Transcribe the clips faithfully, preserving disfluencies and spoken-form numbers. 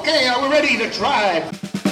Okay, are we ready to try?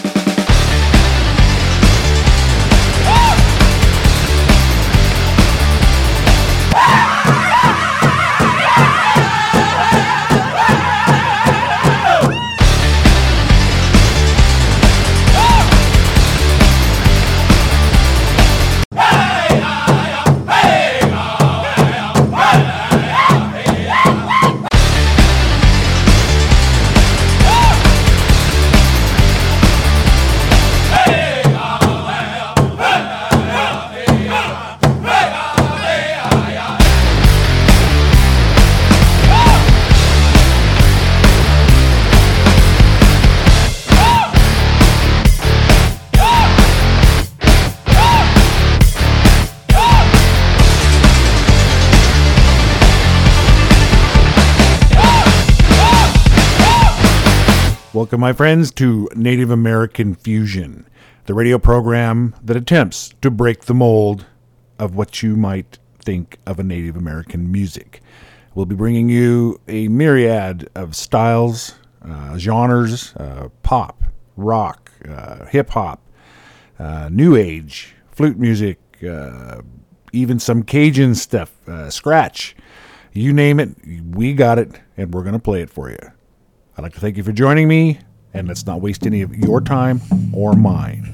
Welcome, my friends, to Native American Fusion, the radio program that attempts to break the mold of what you might think of a Native American music. We'll be bringing you a myriad of styles, uh, genres, uh, pop, rock, uh, hip-hop, uh, new age, flute music, uh, even some Cajun stuff, uh, scratch. You name it, we got it, and we're going to play it for you. I'd like to thank you for joining me, and let's not waste any of your time or mine.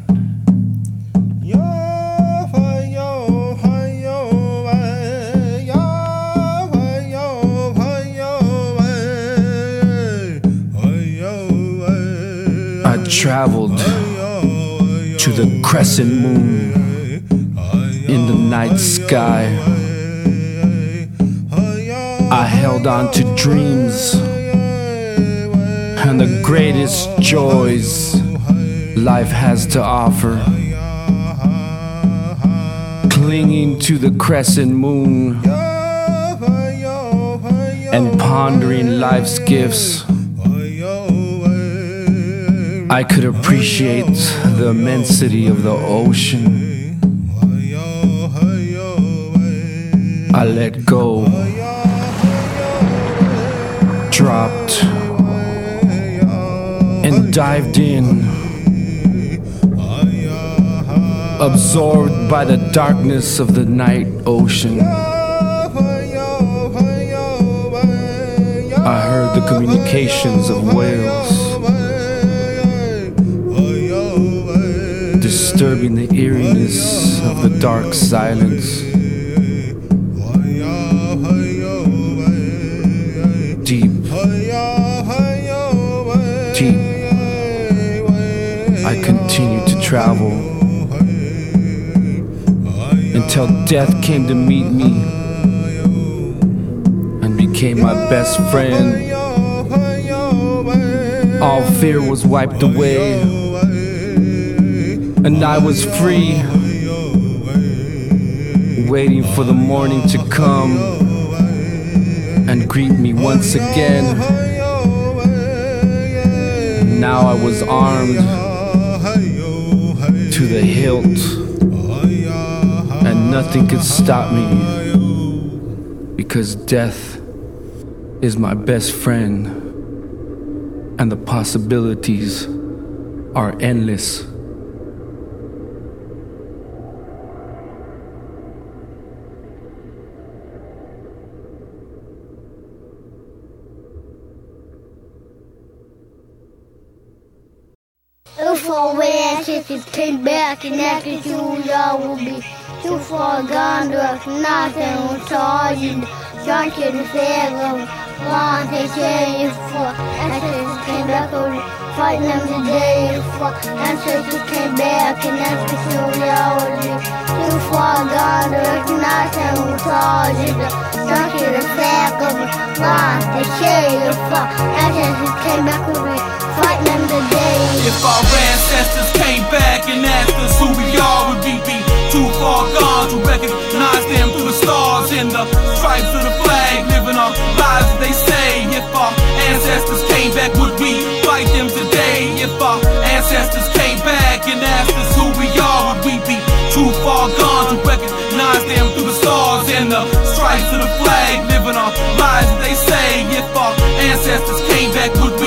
I traveled to the crescent moon in the night sky. I held on to dreams and the greatest joys life has to offer. Clinging to the crescent moon and pondering life's gifts, I could appreciate the immensity of the ocean. I let go, dropped, and dived in, absorbed by the darkness of the night ocean. I heard the communications of whales, disturbing the eeriness of the dark silence. Deep, deep, I continued to travel until death came to meet me and became my best friend. All fear was wiped away and I was free, waiting for the morning to come and greet me once again. Now I was armed to the hilt, and nothing could stop me, because death is my best friend, and the possibilities are endless. If our ancestors came back and after you, y'all will be too far gone to us. Nothing will charge you. Drunk in the fair of long they say if for ancestors came back over fighting them today. If for ancestors came back and after you, y'all will be too far gone to us. Nothing will charge you. Drunk in the fair of long they say if for ancestors came back over fighting them today. If our ancestors came back and asked us who we are, would we be too far gone to recognize them through the stars and the stripes of the flag, living our lives as they say? If our ancestors came back, would we fight them today? If our ancestors came back and asked us who we are, would we be too far gone to recognize them through the stars and the stripes of the flag, living our lives as they say? If our ancestors came back, would we fight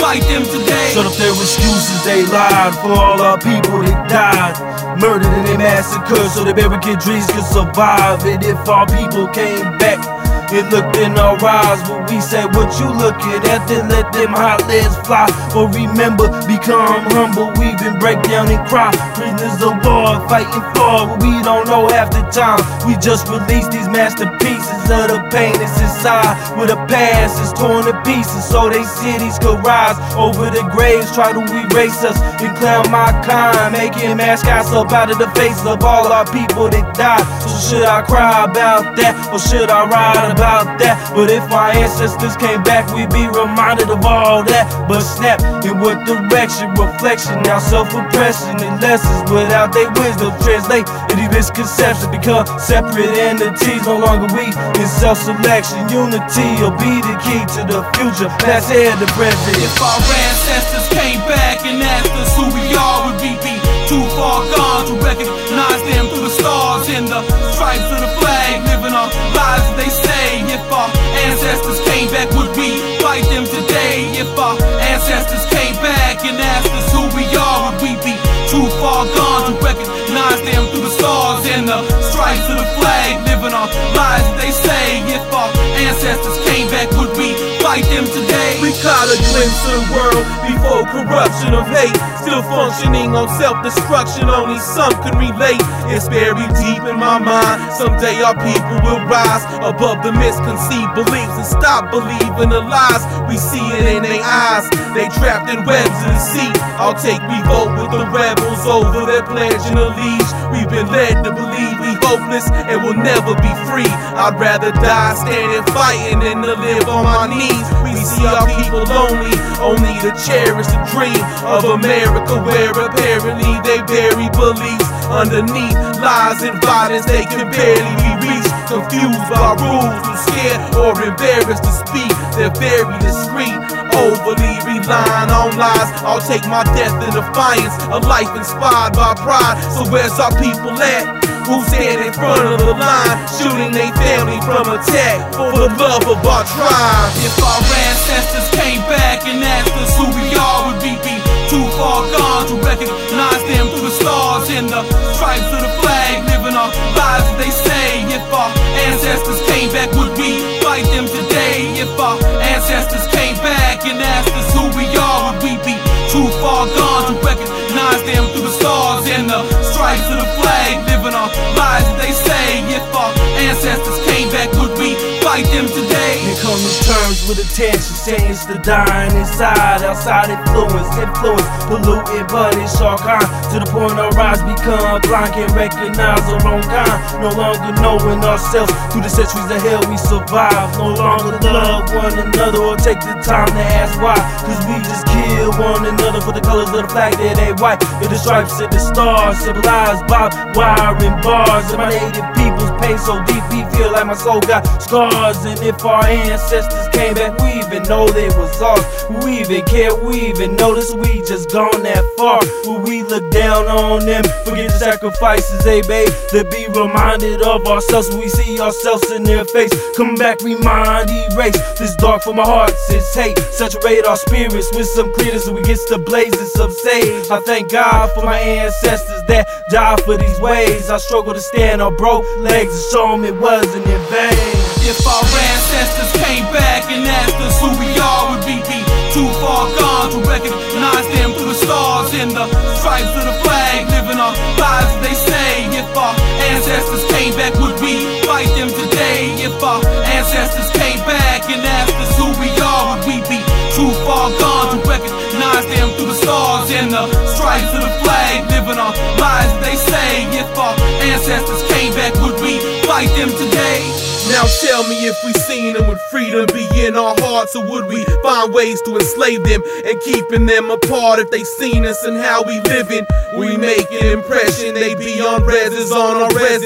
fight them today. Shut up their excuses, they lied for all our people that died, murdered and they massacred so that barricade dreams could survive. And if our people came back, it looked in our eyes, but we said, what you looking at? Then let them hot legs fly. But remember, become humble, we been break down and cry. Prisoners of war, fighting for what we don't know half the time. We just released these masterpieces of the pain that's inside, where the past is torn to pieces so they cities could rise over the graves, try to erase us and clown my kind, making mascots up out of the faces of all our people that died. So should I cry about that, or should I ride about that? But if my ancestors came back, we'd be reminded of all that. But snap, in what direction? Reflection, now self-oppression and lessons without their wisdom translate into misconceptions, become separate entities, no longer we in self-selection. Unity will be the key to the future, past and the present. If our ancestors came back and asked us who we are, would we be too far gone to recognize them through the stars and the stripes of the flag, living our lives as they say? If our ancestors came back, would we fight them today? If our ancestors came back and asked us who we are, would we be too far gone to recognize them through the stars and the stripes of the flag, living our lives as they say? If our ancestors came back, would we fight them today? We caught a glimpse of the world before corruption of hate, still functioning on self-destruction, only some can relate. It's buried deep in my mind, someday our people will rise above the misconceived beliefs and stop believing the lies. We see it in their eyes, they trapped in webs of deceit. I'll take revolt with the rebels over their pledge and allegiance. We've been led to believe we hopeless and will never be free. I'd rather die standing fighting than to live on my knees. We see our people lonely, only to cherish the dream of America, where apparently they bury beliefs underneath lies and violence they can barely be reached. Confused by rules, too scared or embarrassed to speak, they're very discreet, overly relying on lies. I'll take my death in defiance, a life inspired by pride. So where's our people at? Who stand in front of the line, shooting their family from attack for the love of our tribe? If our ancestors came back and asked us who we are, would we be too far gone to recognize them through the stars and the stripes of the flag, living our lives as they say? If our ancestors came back, would we fight them today? If our ancestors came back and asked us who we are, would we be too far gone to recognize them through the stars and the stripes of the flag, living our lives as they say? If our ancestors came back, would we fight them today? Here come the terms with attention, saying it's the dying inside, outside influence, influence, polluted, but it's all kind, to the point our eyes become blind, can't recognize our own kind, no longer knowing ourselves, through the centuries of hell we survive, no longer love one another or take the time to ask why, cause we just kill one another for the colors of the flag that ain't white, with the stripes and the stars, symbolized by wire and bars, and my native people's pain so deep, we feel like my soul got scars. And if our ancestors came back, we even know they was ours. We even care, we even notice we just gone that far. Will we look down on them, forget the sacrifices they made, to be reminded of ourselves when we see ourselves in their face? Come back, remind, erase this dark from our hearts, it's hate. Saturate our spirits with some clearness so we get the blazes of sage. I thank God for my ancestors that died for these ways. I struggle to stand on broke legs and show them it wasn't in vain. If our ancestors came back and asked us who we are, would we be too far gone to recognize them through the stars and the stripes of the flag, living our lives as they say? If our ancestors came back, would we fight them today? If our ancestors came back and asked us who we are, would we be too far gone to recognize them through the stars and the stripes of the flag, living our lives as they say? If our ancestors came back, would we fight them today? Now tell me, if we seen them with freedom be in our hearts, or would we find ways to enslave them and keeping them apart? If they seen us and how we living, we make an impression. They be on reses on our reses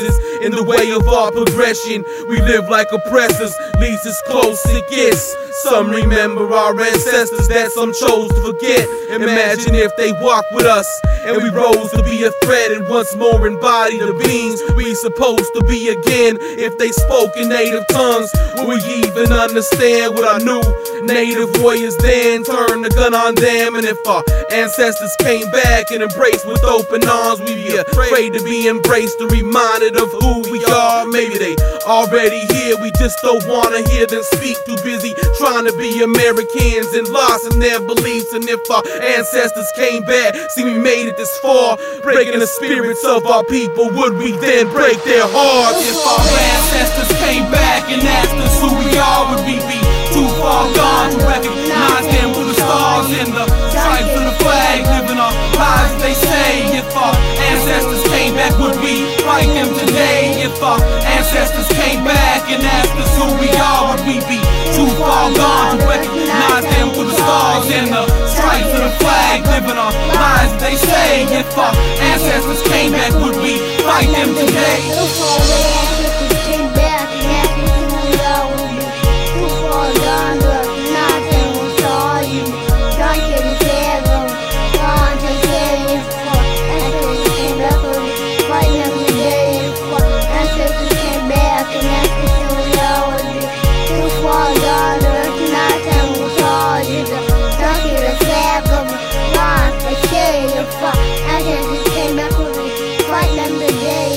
in the way of our progression. We live like oppressors, least as close it gets. Some remember our ancestors that some chose to forget. Imagine if they walked with us and we rose to be a threat and once more embody the beings we supposed to be again. If they spoke in native tongues, would we even understand what our new native warriors then turned the gun on them? And if our ancestors came back and embraced with open arms, we'd be afraid to be embraced or reminded of who we are. Maybe they already here, we just don't wanna hear them speak. Too busy trying to be Americans and lost in their beliefs. And if our ancestors came back, see we made it this far, breaking the spirits of our people, would we then break their hearts? If our ancestors came back and asked us who we are, would we be too far gone to recognize them through the stars and the stripes of the flag, living our lives they say? If our ancestors came back, would we fight them today? If our ancestors came back and asked us who we are, would we be too far gone to recognize them through the stars and the stripes of the flag, living our lives they say? If our ancestors came back, would we fight them today? If our ancestors came back and asked us who we are, would we too far gone to recognize them with stars and stripes of the flag, gone to say? If our ancestors came back, would we fight them today? If our ancestors came back and asked us who we are, would we too far gone to recognize them with stars and the stripes of the flag, gone to say? If our ancestors came back, would we fight them today?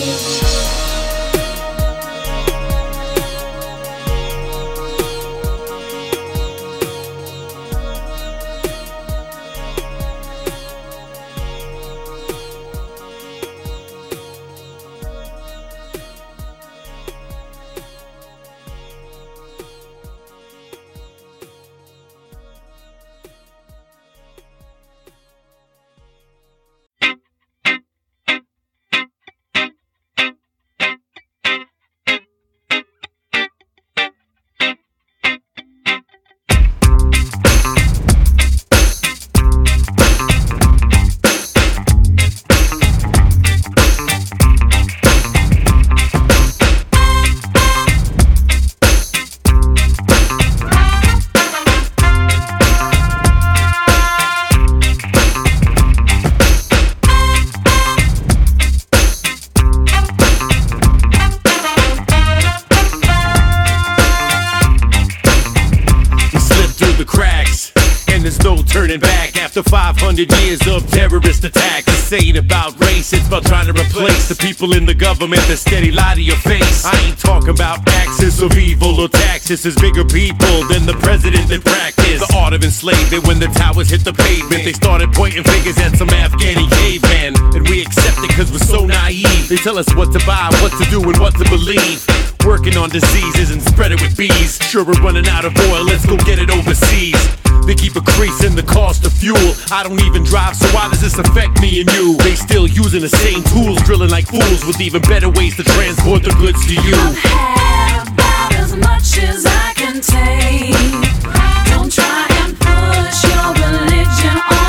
five hundred years of terrorist attacks. This ain't about race, it's about trying to replace the people in the government that steady lie to your face. I ain't talking about axis of evil or taxes. It's bigger people than the president that practice the art of enslavement. When the towers hit the pavement, they started pointing fingers at some Afghani caveman, and we accept it cause we're so naive. They tell us what to buy, what to do, and what to believe. Working on diseases and spread it with bees. Sure, we're running out of oil, let's go get it overseas. They keep increasing the cost of fuel. I don't even drive, so why does this affect me and you? They still using the same tools, drilling like fools, with even better ways to transport the goods to you. I've had about as much as I can take. Don't try and push your religion on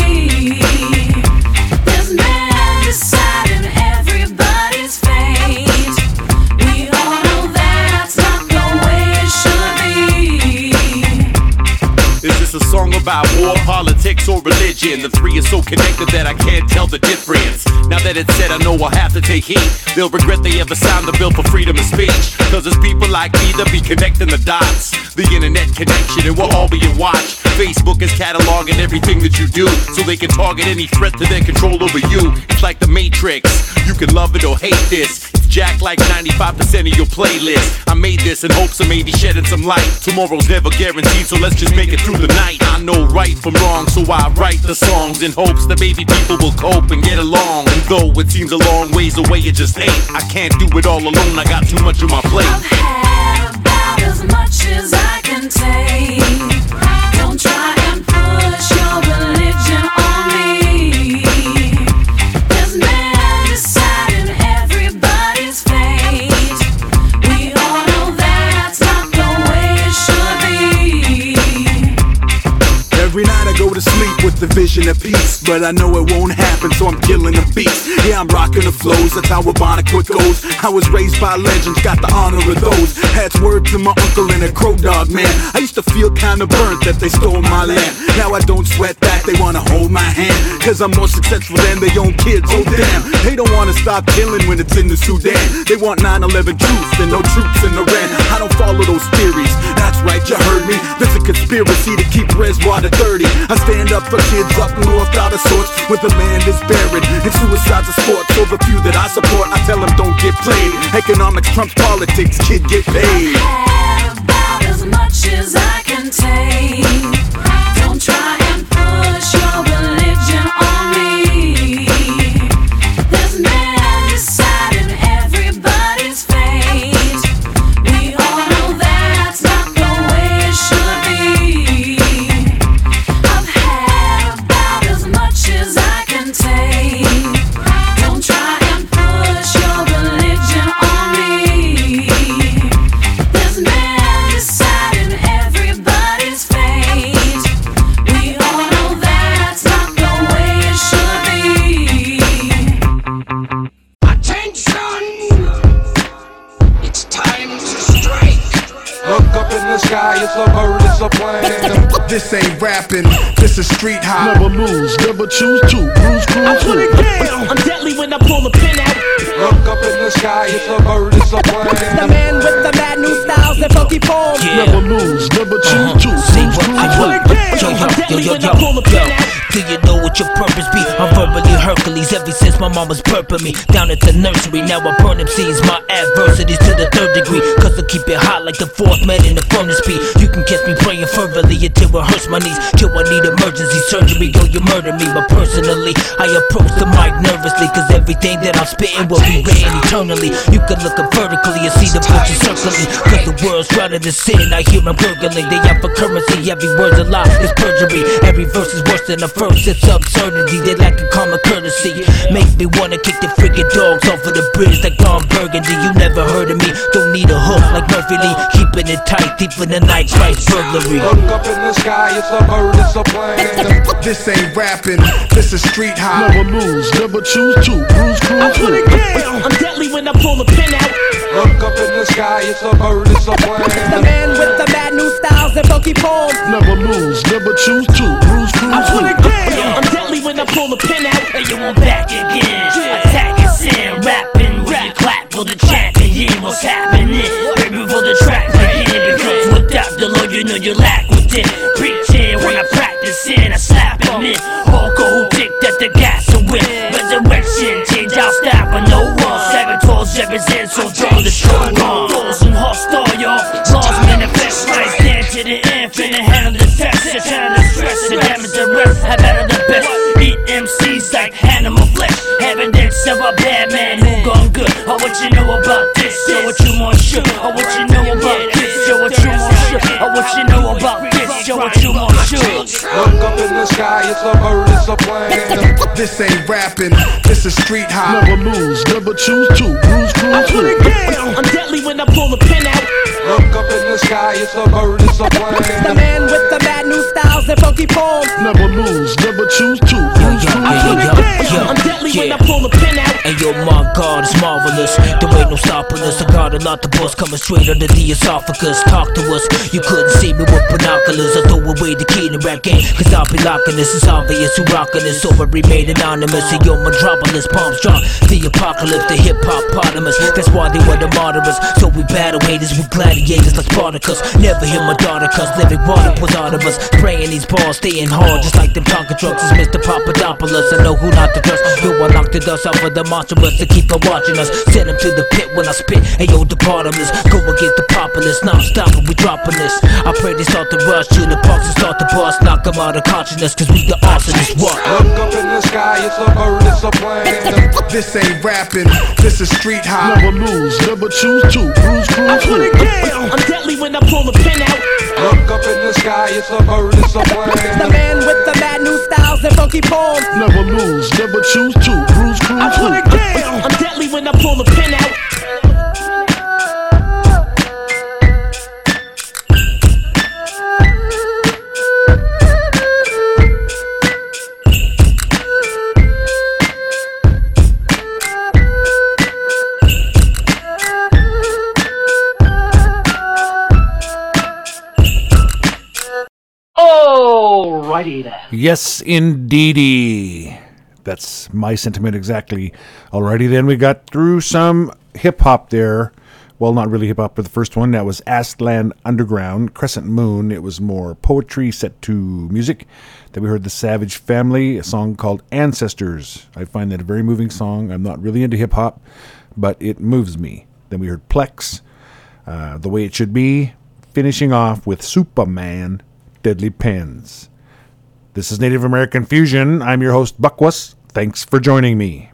me. There's men deciding everybody's fate. We all know that's not the way it should be. Is this a song about war, politics, or religion? The three are so connected that I can't tell the difference. Now that it's said, I know I'll have to take heed. They'll regret they ever signed the bill for freedom of speech. Cause it's people like me that be connecting the dots. The internet connection, and we're all being watched. Facebook is cataloging everything that you do, so they can target any threat to their control over you. It's like the Matrix, you can love it or hate this. It's jacked like ninety-five percent of your playlist. I made this in hopes of maybe shedding some light. Tomorrow's never guaranteed, so let's just make it through the night. I know right from wrong, so I write the songs in hopes that maybe people will cope and get along. And though it seems a long ways away, it just ain't. I can't do it all alone, I got too much on my plate. I've had about as much as I can take. Don't try and push your religion on me. There's men deciding everybody's fate. We all know that's not the way it should be. Every night I go to sleep with the vision of peace, but I know it won't happen, so I'm killing the beats. Yeah, I'm rocking the flows, that's how Ebonics goes. I was raised by legends, got the honor of those. Had word to my uncle and a crow dog, man. I used to feel kinda burnt that they stole my land. Now I don't sweat that, they wanna hold my hand, cause I'm more successful than their own kids, oh damn. They don't wanna stop killing when it's in the Sudan. They want nine eleven truth and no troops in Iran. I don't follow those theories, that's right, you heard me. There's a conspiracy to keep Reswater dirty. I stand up for kids up north out of sorts, where the land is buried and suicide's a sport. So the few that I support, I tell them don't get played. Economics trumps politics, kid get paid. I have about as much as I can take. Don't try and push your religion on me. There's man deciding everybody's fate. We all know that's not the way it should be. I've had about as much as I can take. Don't try and push your religion on me. There's man deciding everybody's fate. We all know that's not the way it should be. Attention! It's time to strike. Look up in the sky, it's a bird, it's a plane. This ain't rapping, this is street hop. Never lose, never choose to. Bruise, cruise, I put it down. I'm deadly when I pull the pin out. Look up in the sky, it's a bird, it's a plane. The man with the mad new styles and funky poems. Yeah. Never lose, never choose to. See what I put it down. I'm deadly when I pull the pin out. Do you know what your purpose be? I'm verbally Hercules ever since my mama's burping me down at the nursery. Now I burn them seeds, my adversities to the third degree. Cause I keep it hot like the fourth man in the furnace be. You can catch me praying fervently until it hurts my knees. Till I need emergency surgery, yo, you murder me. But personally, I approach the mic nervously, cause everything that I'm spitting will be written eternally. You can look up vertically and see the butcher circling. Cause the world's drowning in sin, I hear them gurgling. They have for currency, every word's a lie, it's perjury. Every verse is worse than the first, it's absurdity. They lack a common courtesy, make me wanna kick the freaking dogs off of the bridge like Don Burgundy. You never heard of me, don't need a hook like Murphy Lee. Keeping it tight, deep in the night, price burglary. Look up in the sky, it's a bird, it's a plane. This ain't rapping, this is street hop. Never lose, never choose to. Bruise, cruise, I put it down. I'm deadly when I pull the pin out. Look up in the sky, it's a bird, it's a plane. The man with the mad new styles and funky poems. Never lose, never choose to. Bruise, cruise, I put it down. I'm deadly when I pull the pin out. Hey, you want back again? Attacking sin, rapping with your clap for the champion. Yeah, what's happening? Baby, for the track begin. Because without the Lord, you know you lack within. Preaching when I practice in, I slap him in. Hawker who think that the gas will win. Resurrection, change our style, but no one. Saboteurs represent, so draw the strong arm. Those and hostile, y'all. Laws manifest, right stand to the end. Finna handle the test, just handle the stress. The damage, the rest, have better the best. Eat M Cs like animal flesh. Evidence of a bad man who gone good. Oh, what you know about this? Show what you want, sure. Oh, what you know about this? Show what you want, sure. Oh, what you know about this? Show what you want, sure. Look up in the sky, it's a bird, it's a plane. This ain't rapping, this is street hop. never lose, never choose to. Bruise, I cruise, put it down. I'm deadly when I pull the pin out. Look up in the sky, it's a bird, it's a plane. The man with the mad new styles and funky poems. never lose, never choose to. Bruise, Yo, I cruise, put it down. I'm deadly when I pull the pin out. Hey yo, my God, it's marvelous. There ain't no stopping us. I got a lot of bus coming straight under the esophagus. Talk to us, you couldn't see me with binoculars. I throw away the key to rap game, cause I'll be locking this. It's obvious who rockin' this, so I remain anonymous. Hey yo, metropolis, palms drop, the apocalypse, the hip hop potamus. That's why they were the martyrs. So we battle haters with gladiators like Spartacus. Never hear my daughter cuss, lyric water pulls out of us. Spraying these balls, staying hard, just like them Tonka trucks. It's Mister Papadopoulos, I know who not to trust. Yo, I knock the dust off of the monstrous to keep on watching us. Send them to the pit when I spit. Hey yo, the bottomless, go against the populace. Non-stop, we dropping this. I pray they start to rush to the parks and start to bust. Knock them out of consciousness, cause we the arsonists. What? Look up in the sky, it's a bird, it's a plane. This ain't rapping, this is street hop. never lose, never choose to. Bruise, I cruise, put it down. I'm deadly when I pull the pin out. Look up in the sky, it's a bird, it's a plane. The man with the mad new styles and funky poems. never lose, never choose to. Bruise, cruise, I put it down. I'm deadly when I pull the pin out. righty there. Yes, indeedy. That's my sentiment exactly. Alrighty then, we got through some hip-hop there. Well, not really hip-hop, but the first one, that was Astland Underground, Crescent Moon. It was more poetry set to music. Then we heard The Savage Family, a song called Ancestors. I find that a very moving song. I'm not really into hip-hop, but it moves me. Then we heard Plex, uh, The Way It Should Be, finishing off with Superman, Deadly Pens. This is Native American Fusion. I'm your host, Buckwus. Thanks for joining me.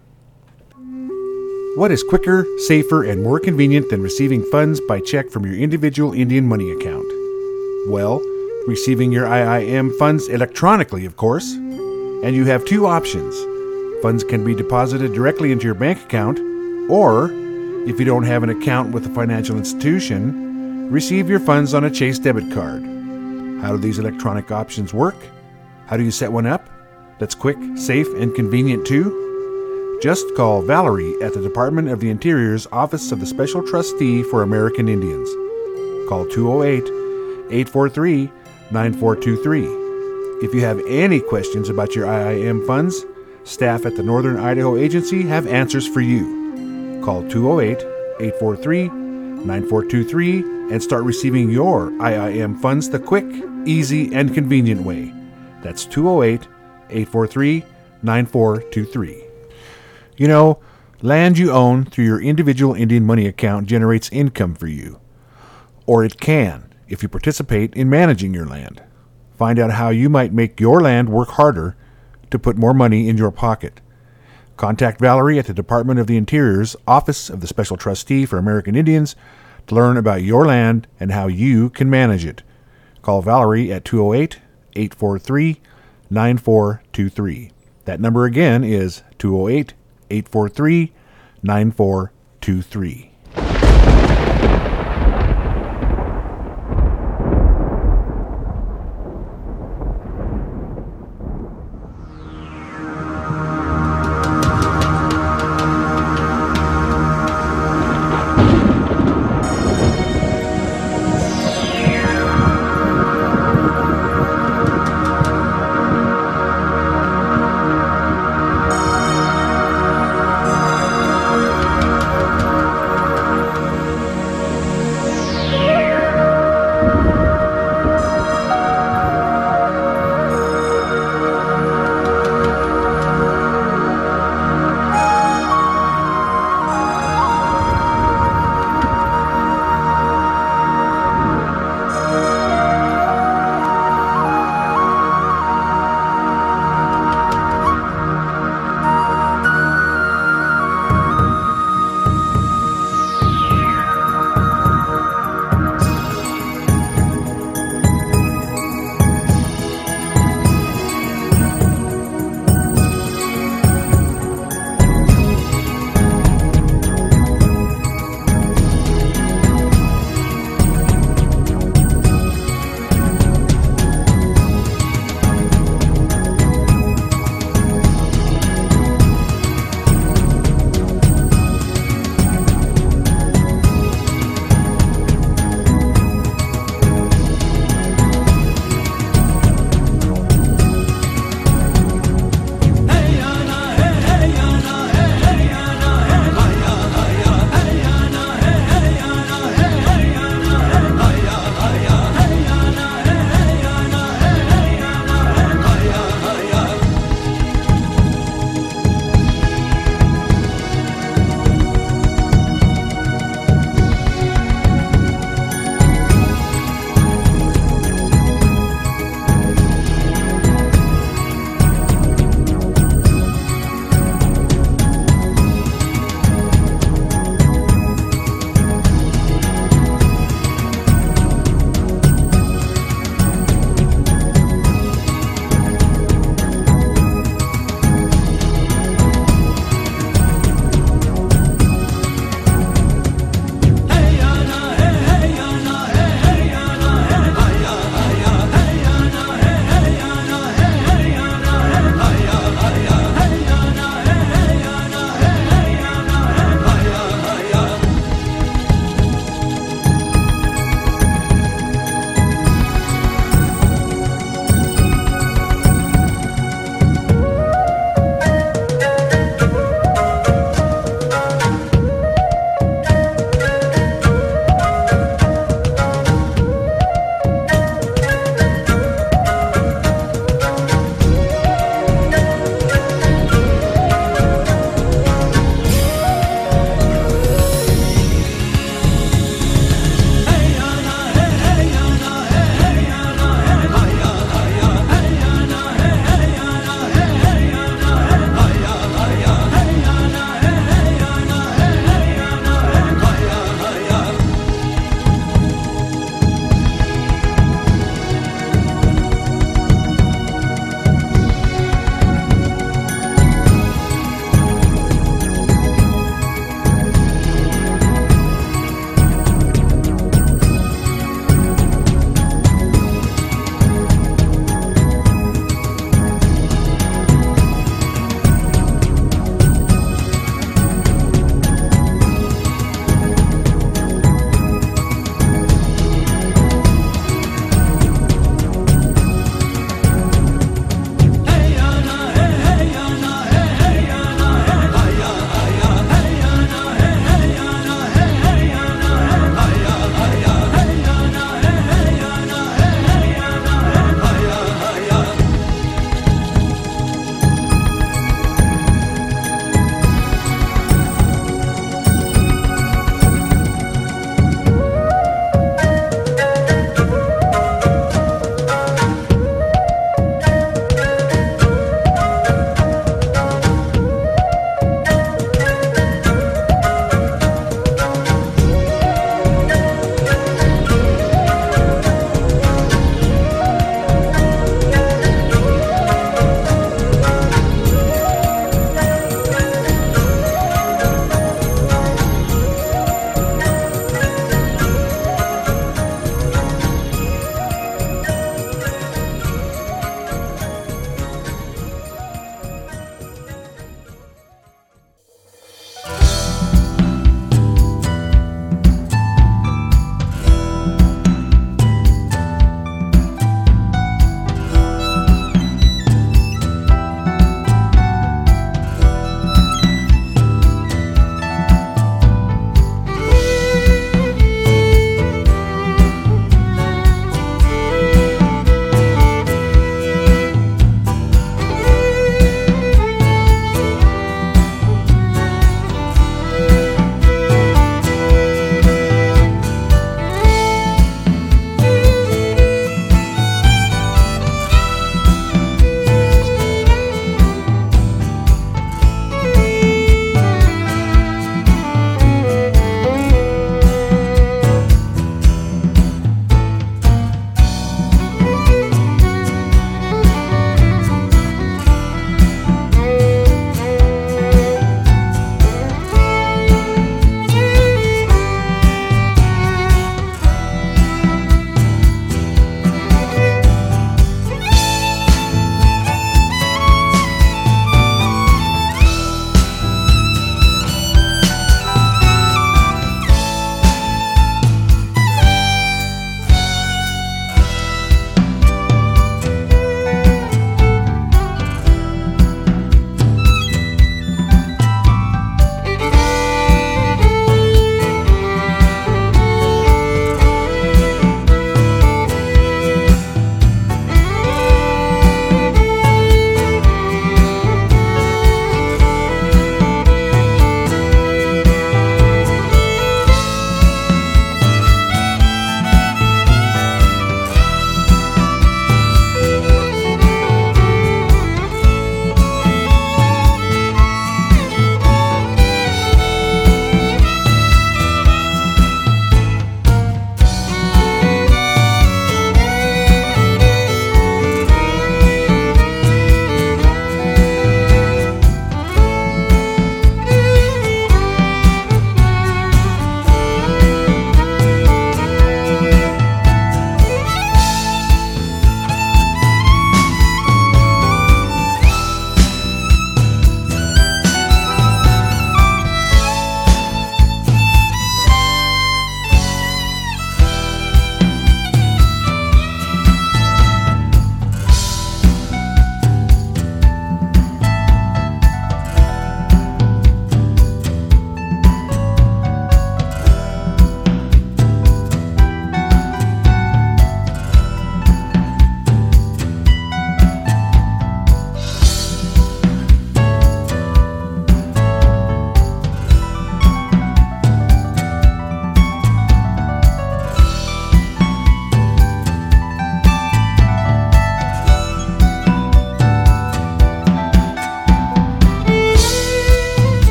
What is quicker, safer, and more convenient than receiving funds by check from your individual Indian money account? Well, receiving your I I M funds electronically, of course. And you have two options. Funds can be deposited directly into your bank account, or, if you don't have an account with a financial institution, receive your funds on a Chase debit card. How do these electronic options work? How do you set one up that's quick, safe, and convenient too? Just call Valerie at the Department of the Interior's Office of the Special Trustee for American Indians. Call two oh eight, eight four three, nine four two three. If you have any questions about your I I M funds, staff at the Northern Idaho Agency have answers for you. Call two oh eight, eight four three, nine four two three and start receiving your I I M funds the quick, easy, and convenient way. That's two oh eight, eight four three, nine four two three. You know, land you own through your individual Indian money account generates income for you. Or it can, if you participate in managing your land. Find out how you might make your land work harder to put more money in your pocket. Contact Valerie at the Department of the Interior's Office of the Special Trustee for American Indians to learn about your land and how you can manage it. Call Valerie at two oh eight, eight four three, nine four two three. That number again is two oh eight, eight four three, nine four two three.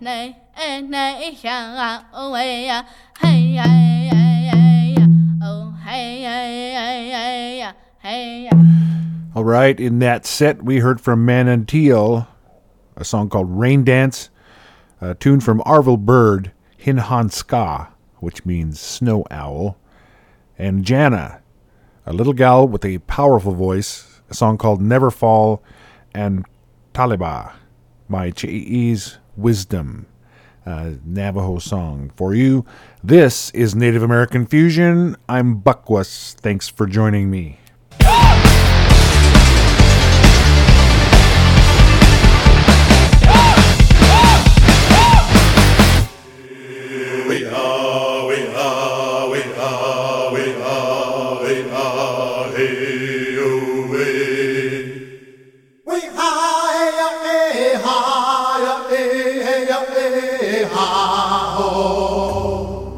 内哎内想啊哦喂呀嘿呀哎哎呀哦嘿呀哎哎呀嘿呀。 All right, in that set we heard from Manantial, a song called Rain Dance, a tune from Arvel Bird, Hinhan Ska, which means snow owl, and Jana, a little gal with a powerful voice, a song called Never Fall, and Taliba by Che'i's Wisdom, a Navajo song for you. This is Native American Fusion. I'm Buckwus. Thanks for joining me. We are, we are, we are, we are, we are, hey, oh, hey. We are, hey, ha, hey, hey, hey, ha, ho.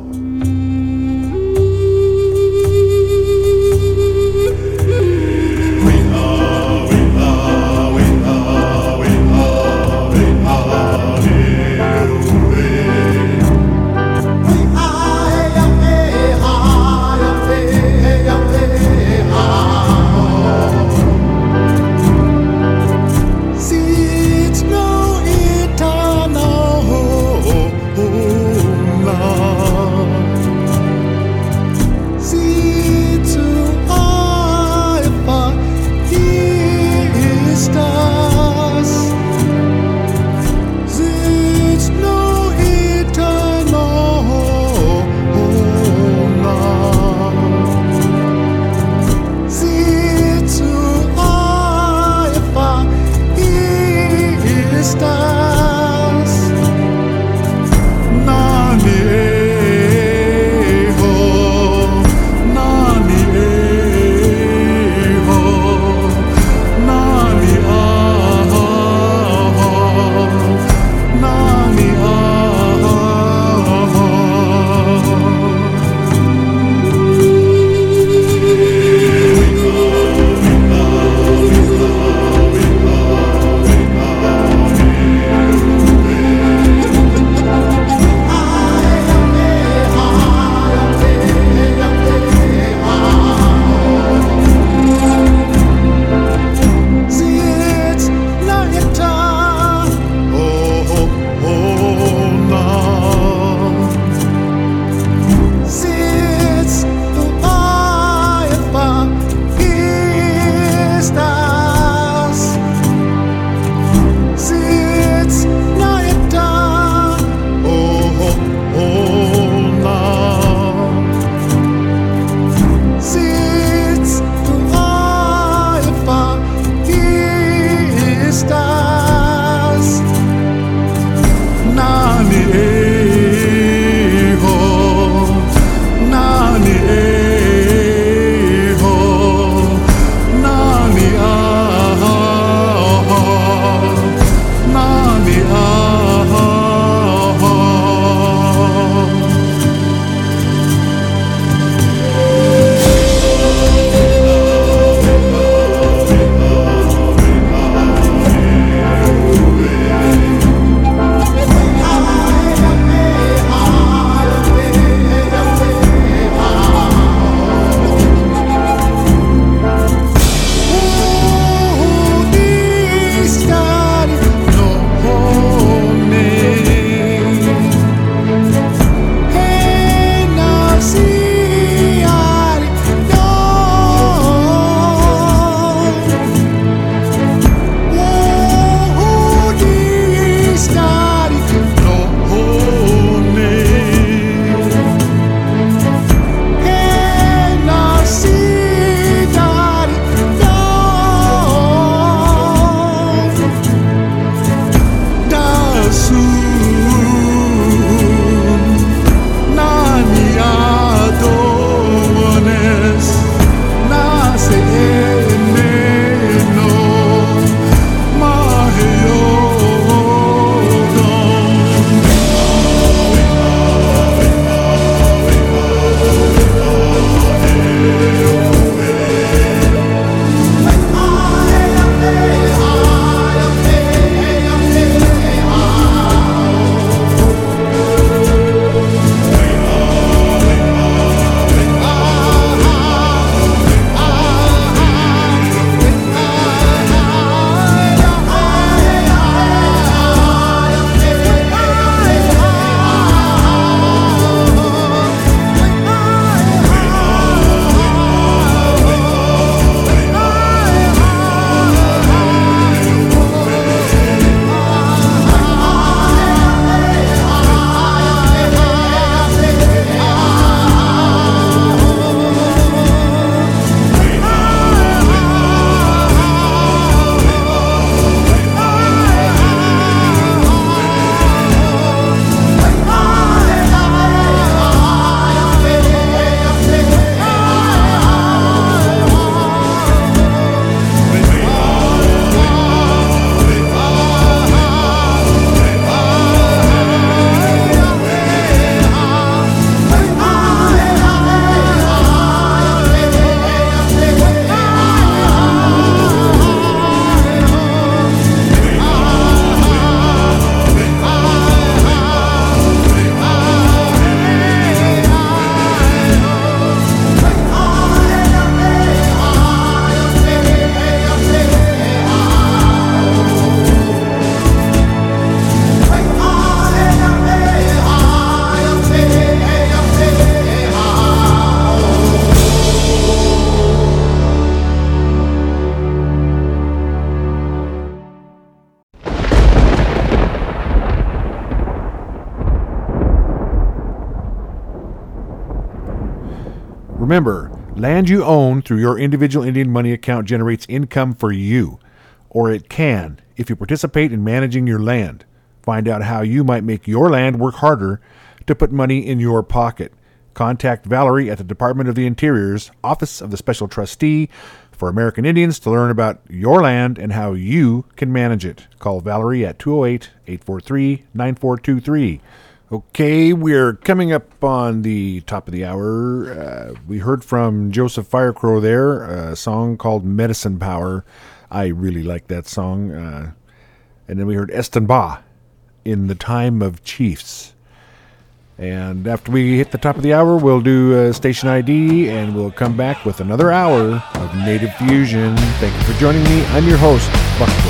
We are, we are, we are, we are, we are, hey, oh, hey. See, it's no eternal Remember, land you own through your individual Indian money account generates income for you, or it can if you participate in managing your land. Find out how you might make your land work harder to put money in your pocket. Contact Valerie at the Department of the Interior's Office of the Special Trustee for American Indians to learn about your land and how you can manage it. Call Valerie at two oh eight, eight four three, nine four two three. Okay, we're coming up on the top of the hour. Uh, we heard from Joseph Firecrow there, a song called Medicine Power. I really like that song. Uh, and then we heard Eston Ba in The Time of Chiefs. And after we hit the top of the hour, we'll do uh, Station I D, and we'll come back with another hour of Native Fusion. Thank you for joining me. I'm your host, Buck